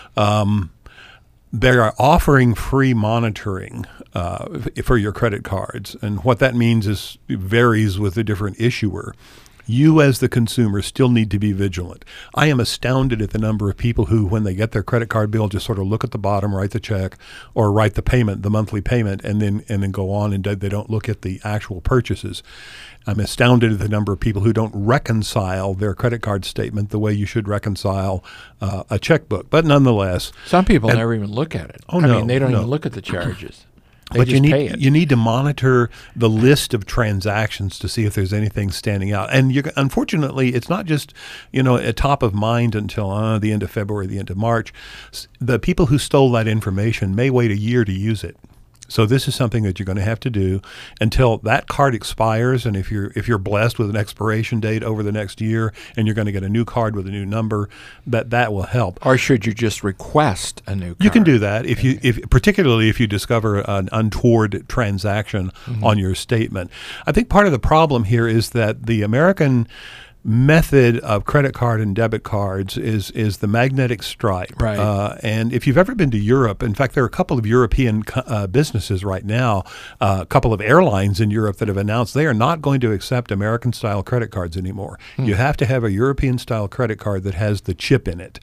They are offering free monitoring for your credit cards, and what that means is it varies with a different issuer. You as the consumer still need to be vigilant. I am astounded at the number of people who, when they get their credit card bill, just sort of look at the bottom, write the check, or write the payment, the monthly payment, and then go on, and they don't look at the actual purchases. I'm astounded at the number of people who don't reconcile their credit card statement the way you should reconcile a checkbook. But nonetheless, some people never even look at it. Oh, I no, mean, they don't no. even look at the charges. They But just pay it. you need to monitor the list of transactions to see if there's anything standing out. And unfortunately, it's not just, you know, at top of mind until the end of February, the end of March. The people who stole that information may wait a year to use it. So this is something that you're going to have to do until that card expires. And if you're blessed with an expiration date over the next year, and you're going to get a new card with a new number, that will help. Or should you just request a new card? You can do that particularly if you discover an untoward transaction on your statement. I think part of the problem here is that the American method of credit card and debit cards is the magnetic stripe. Right. And if you've ever been to Europe, in fact, there are a couple of European businesses right now, a couple of airlines in Europe that have announced they are not going to accept American-style credit cards anymore. You have to have a European-style credit card that has the chip in it.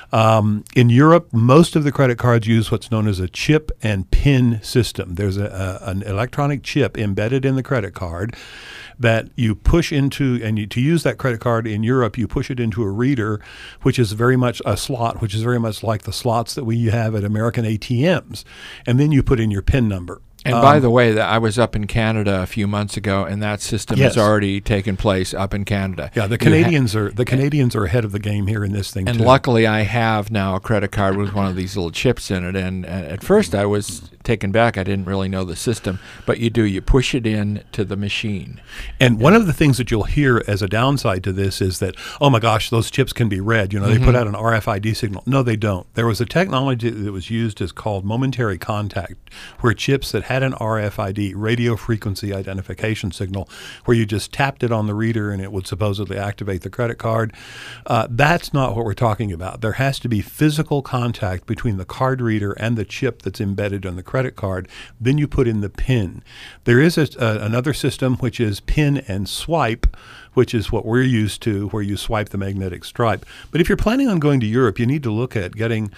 In Europe, most of the credit cards use what's known as a chip and PIN system. There's an electronic chip embedded in the credit card that you push into, and to use that credit card in Europe, you push it into a reader, which is very much a slot, which is very much like the slots that we have at American ATMs. And then you put in your PIN number. And by the way, I was up in Canada a few months ago, and that system has already taken place up in Canada. Yeah, the Canadians are ahead of the game here in this thing. And too. luckily, I have now a credit card with one of these little chips in it. And at first, I was taken back. I didn't really know the system, but you do. You push it in to the machine. And one of the things that you'll hear as a downside to this is that, oh my gosh, those chips can be read. You know, they put out an RFID signal. No, they don't. There was a technology that was used as called momentary contact, where chips that had an RFID, radio frequency identification signal, where you just tapped it on the reader and it would supposedly activate the credit card. That's not what we're talking about. There has to be physical contact between the card reader and the chip that's embedded on the credit card. Then you put in the PIN. There is another system which is PIN and swipe, which is what we're used to, where you swipe the magnetic stripe. But if you're planning on going to Europe, you need to look at getting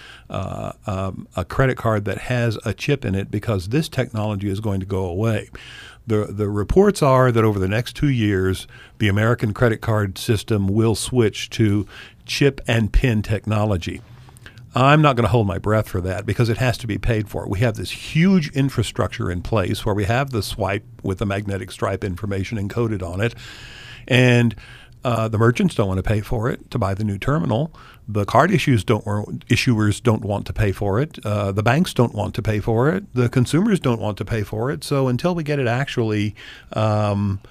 a credit card that has a chip in it, because this technology is going to go away. The reports are that over the next 2 years, the American credit card system will switch to chip and PIN technology. I'm not going to hold my breath for that, because it has to be paid for. We have this huge infrastructure in place where we have the swipe with the magnetic stripe information encoded on it. And the merchants don't want to pay for it to buy the new terminal. The card issuers don't want to pay for it. The banks don't want to pay for it. The consumers don't want to pay for it. So until we get it actually put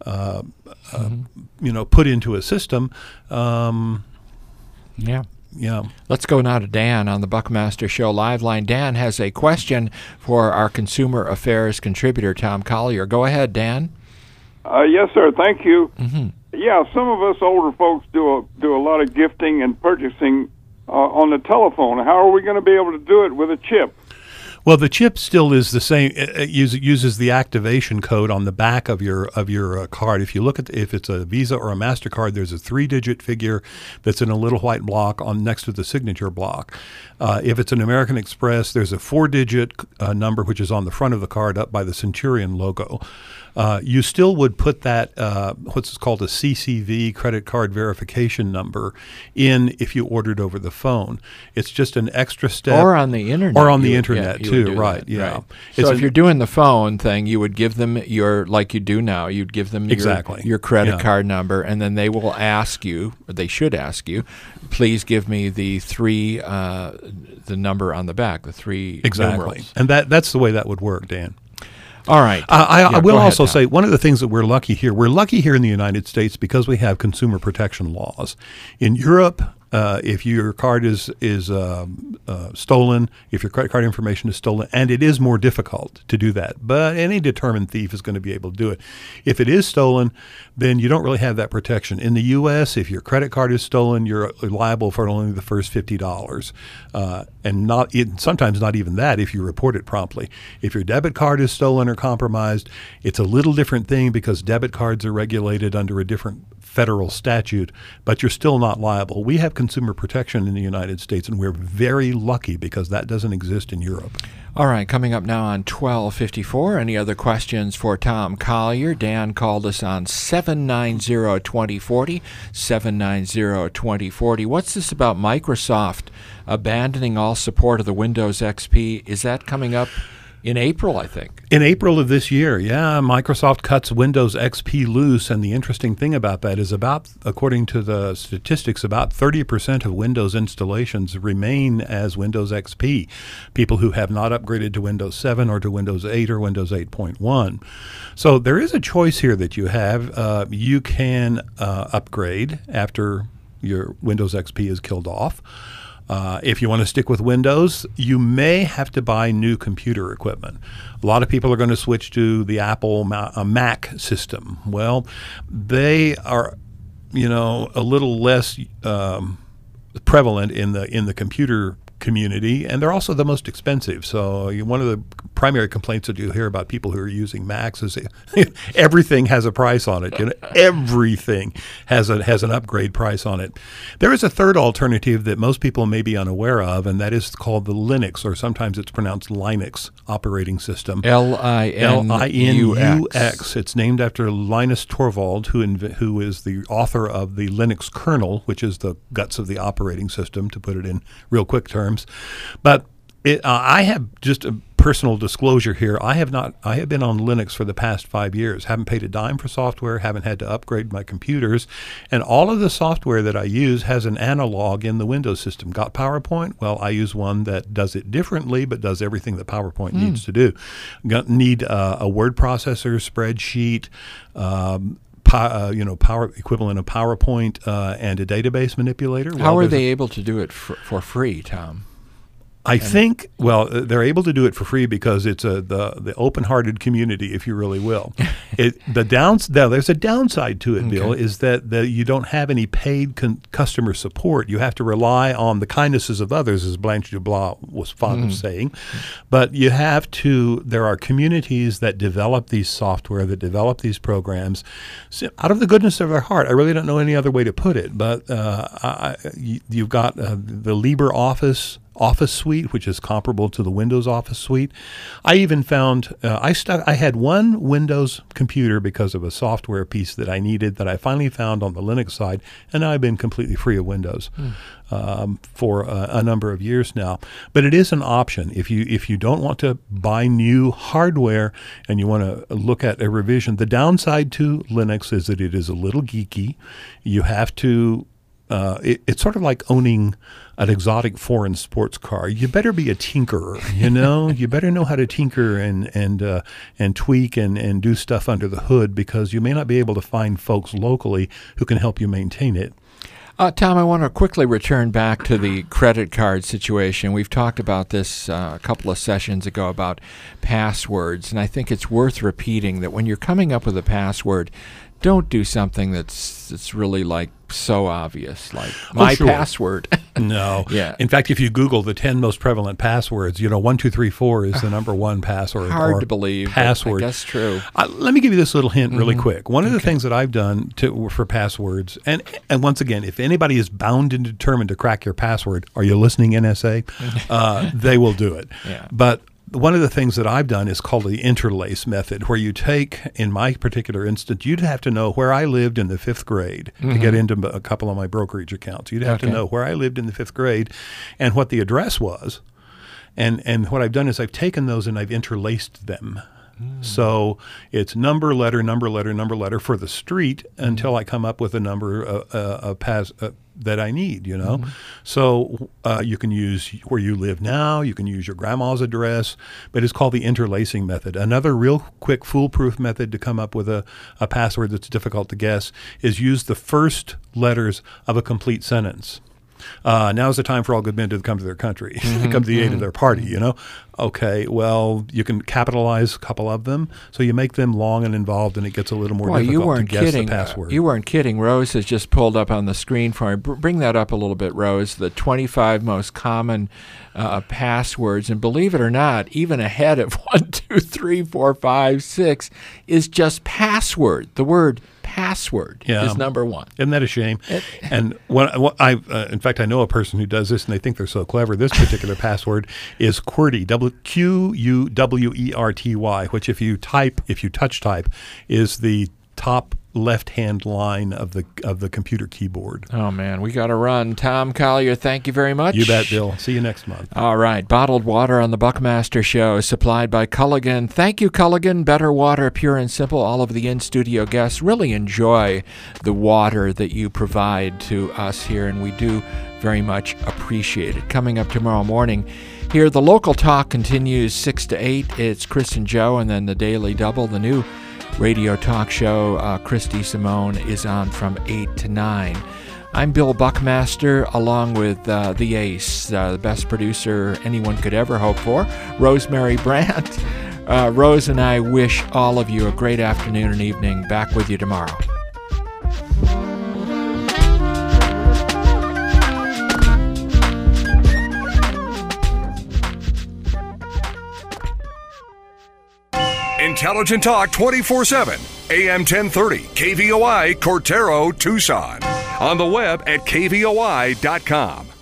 into a system, Yeah. Let's go now to Dan on the Buckmaster Show Live Line. Dan has a question for our Consumer Affairs contributor, Tom Collier. Go ahead, Dan. Yes, sir. Thank you. Yeah, some of us older folks do a lot of gifting and purchasing on the telephone. How are we going to be able to do it with a chip? Well, the chip still is the same. It uses the activation code on the back of your card. If you look at if it's a Visa or a MasterCard, there's a 3-digit figure that's in a little white block next to the signature block. If it's an American Express, there's a 4-digit number which is on the front of the card up by the Centurion logo. You still would put that what's called a CCV, credit card verification number, in if you ordered over the phone. It's just an extra step. Or on the internet. Or on the internet too, right? That, yeah. Right. So if you're doing the phone thing, you would give them like you do now. You'd give them your credit card number, and then they will ask you, or they should ask you, please give me the the number on the back, the 3 numerals. And that's the way that would work, Dan. All right. I will also Tom. say one of the things that we're lucky here in the United States because we have consumer protection laws. In Europe, if your card is stolen, if your credit card information is stolen, and it is more difficult to do that, but any determined thief is going to be able to do it. If it is stolen, then you don't really have that protection. In the U.S., if your credit card is stolen, you're liable for only the first $50, and sometimes not even that if you report it promptly. If your debit card is stolen or compromised, it's a little different thing because debit cards are regulated under a different federal statute, but you're still not liable. We have consumer protection in the United States, and we're very lucky because that doesn't exist in Europe. All right, coming up now on 1254. Any other questions for Tom Collier? Dan called us on 790-2040, 790-2040. What's this about Microsoft abandoning all support of the Windows XP? Is that coming up in April, I think? In April of this year, yeah, Microsoft cuts Windows XP loose, and the interesting thing about that is according to the statistics, about 30% of Windows installations remain as Windows XP, people who have not upgraded to Windows 7 or to Windows 8 or Windows 8.1. So there is a choice here that you have. You can upgrade after your Windows XP is killed off. If you want to stick with Windows, you may have to buy new computer equipment. A lot of people are going to switch to the Apple Mac system. Well, they are, a little less prevalent in the computer community, and they're also the most expensive. So one of the primary complaints that you hear about people who are using Macs is everything has a price on it. Everything has an upgrade price on it. There is a third alternative that most people may be unaware of, and that is called the Linux, or sometimes it's pronounced Linux operating system. Linux. It's named after Linus Torvald, who is the author of the Linux kernel, which is the guts of the operating system, to put it in real quick terms. But I have just a personal disclosure here. I have been on Linux for the past 5 years. Haven't paid a dime for software. Haven't had to upgrade my computers, and all of the software that I use has an analog in the Windows system. Got PowerPoint? Well, I use one that does it differently, but does everything that PowerPoint needs to do. Need a word processor, spreadsheet. Power equivalent of PowerPoint and a database manipulator. How are they able to do it for free, Tom? I think, they're able to do it for free because it's the open-hearted community, if you really will. There's a downside to it, Bill, is that you don't have any paid customer support. You have to rely on the kindnesses of others, as Blanche Dubois was fond of saying. But there are communities that develop these software, that develop these programs out of the goodness of their heart. I really don't know any other way to put it, but you've got the LibreOffice Office Suite, which is comparable to the Windows Office Suite. I even found I had one Windows computer because of a software piece that I needed that I finally found on the Linux side, and now I've been completely free of Windows for a number of years now. But it is an option if you don't want to buy new hardware and you want to look at a revision. The downside to Linux is that it is a little geeky. You have to. It's sort of like owning an exotic foreign sports car. You better be a tinkerer, You better know how to tinker and tweak and do stuff under the hood, because you may not be able to find folks locally who can help you maintain it. Tom, I want to quickly return back to the credit card situation. We've talked about this a couple of sessions ago about passwords, and I think it's worth repeating that when you're coming up with a password, don't do something that's really like so obvious, like my password. No. Yeah. In fact, if you Google the 10 most prevalent passwords, 1234 is the number one password. Hard to believe. Password. I guess true. Let me give you this little hint really quick. One of the things that I've done for passwords, and once again, if anybody is bound and determined to crack your password, are you listening, NSA? They will do it. Yeah. But one of the things that I've done is called the interlace method, where you take, in my particular instance, you'd have to know where I lived in the 5th grade to get into a couple of my brokerage accounts. You'd have to know where I lived in the 5th grade and what the address was. And what I've done is I've taken those and I've interlaced them. So it's number, letter for the street until I come up with a number, that I need, you know. So you can use where you live now, you can use your grandma's address, but it's called the interlacing method. Another real quick foolproof method to come up with a password that's difficult to guess is use the first letters of a complete sentence. Now's the time for all good men to come to their country, come to the aid of their party, you know? Okay, well, you can capitalize a couple of them, so you make them long and involved, and it gets a little more difficult to guess the password. You weren't kidding. Rose has just pulled up on the screen for me. Bring that up a little bit, Rose. The 25 most common passwords, and believe it or not, even ahead of 1, 2, 3, 4, 5, 6 is just password. The word password is number one. Isn't that a shame? And in fact, I know a person who does this, and they think they're so clever. This particular password is QWERTY, QUWERTY, which if you touch type, is the top left-hand line of the computer keyboard. Oh, man, we got to run. Tom Collier, thank you very much. You bet, Bill. See you next month. All right. Bottled water on the Buckmaster Show, supplied by Culligan. Thank you, Culligan. Better water, pure and simple. All of the in-studio guests really enjoy the water that you provide to us here, and we do very much appreciate it. Coming up tomorrow morning, here the local talk continues 6 to 8. It's Chris and Joe, and then the Daily Double, the new radio talk show. Christy Simone is on from 8 to 9. I'm Bill Buckmaster, along with the ace, the best producer anyone could ever hope for, Rosemary Brandt. Rose and I wish all of you a great afternoon and evening. Back with you tomorrow. Intelligent Talk 24/7, AM 1030, KVOI, Cortero, Tucson. On the web at kvoi.com.